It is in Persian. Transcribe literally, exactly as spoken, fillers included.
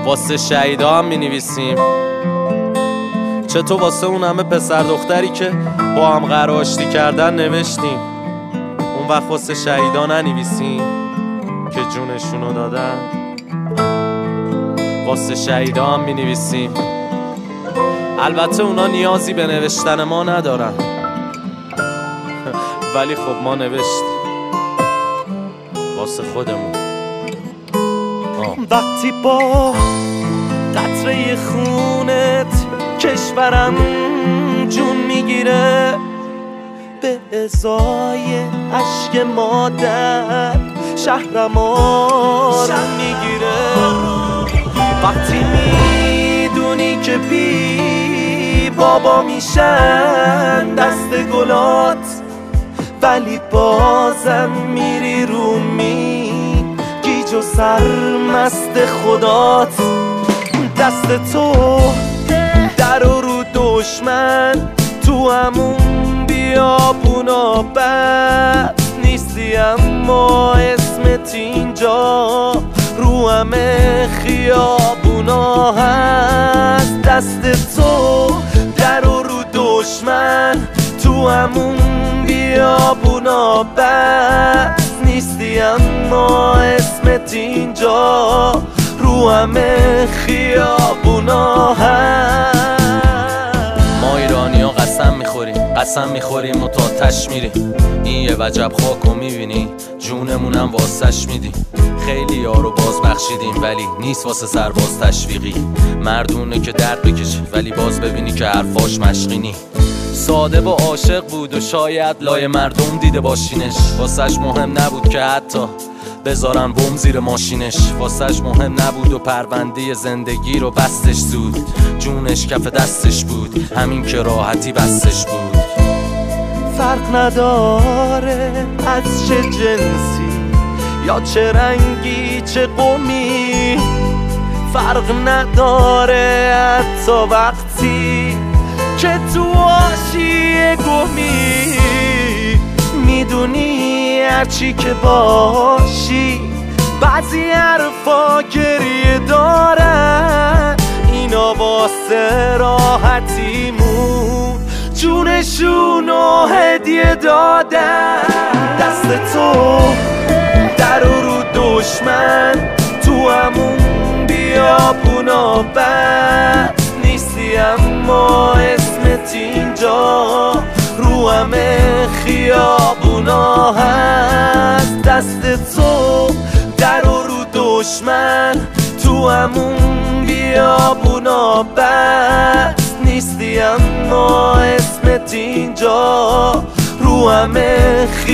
واسه شهیدا هم می‌نویسیم. چطور واسه اون همه پسر دختری که با هم قرار آشتی کردن نوشتیم، اون وقت واسه شهیدا ننویسیم که جونشونو دادن؟ واسه شهیدا هم می‌نویسیم. البته اونا نیازی به نوشتن ما ندارن، ولی خب ما نوشتیم واسه خودمون. آه. وقتی با قطره خونت کشورم جون میگیره، به ازای عشق مادر شهرم آرام میگیره. وقتی میدونی که بی بابا میشن دست گلات، ولی بازم میری رو می گیج و سرمست خدات. دست تو در و رو دشمن تو همون بیابونا بس نیستی، اما اسمت اینجا رو همه خیابونا هست. دست تو در و رو دشمن تو همون بیابونا بس نیستی، اما اسمت اینجا رو همه خیابونا هست. ما ایرانی ها قسم میخوریم قسم میخوریم و تا تش میریم. این یه وجب خاکو میبینی جونمونم واسش میدیم. خیلی یارو باز بخشیدیم ولی نیست واسه سرباز تشویقی. مردونه که درد بکشه ولی باز ببینی که حرفاش مشقینی. ساده و عاشق بود و شاید لای مردم دیده باشینش. واسش مهم نبود که حتی بذارن بم زیر ماشینش. واسش مهم نبود و پرونده زندگی رو بستش زود. جونش کف دستش بود، همین که راحتی بستش بود. فرق نداره از چه جنسی یا چه رنگی چه قومی، فرق نداره حتی وقتی که تو آشیه گمی. میدونی هرچی که باشی بعضی حرفا گریه دارن، اینا واسه راحتیمون جونشونو هدیه دادن. دست تو در و رو دشمن تو همون بیابونا بس نیستی، اما اسمت اینجا رو همه خیابونا هست. دست تو در و رو دشمن تو همون بیابونا بس نیستی، اما اسمت اینجا رو همه خیابونا